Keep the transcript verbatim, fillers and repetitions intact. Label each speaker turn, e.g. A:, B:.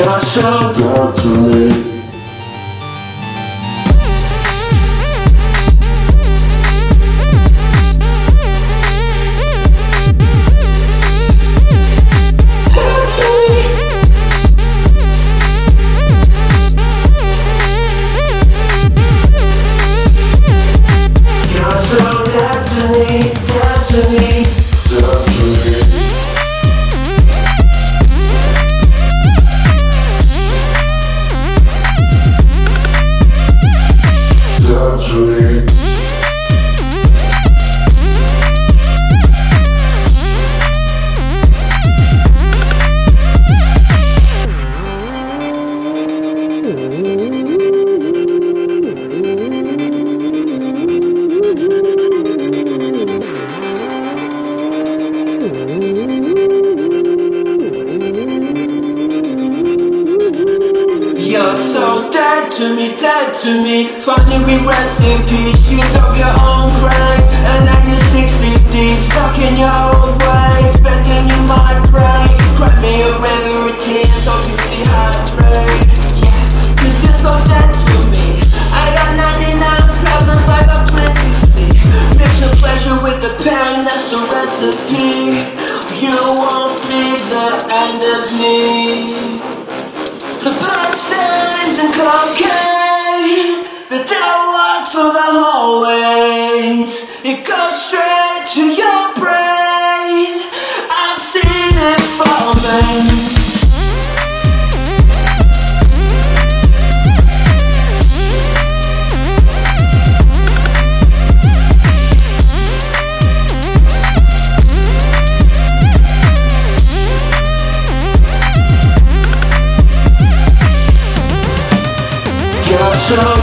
A: You're so good to me.
B: You're so dead to me, dead to me. Finally we rest in peace. You dug your own grave, and now you're six feet deep, stuck in your old ways, bending you might break. Cry me a river of tears, so you dehydrate. Yeah, cause you're so dead to me. I got ninety-nine problems, I got plenty to see. Mix your pleasure with the pain, that's the recipe. You won't be the end of me. The bloodstains and cocaine, the devil walk through the hallways. It goes straight to your brain. I've seen it falling. You're so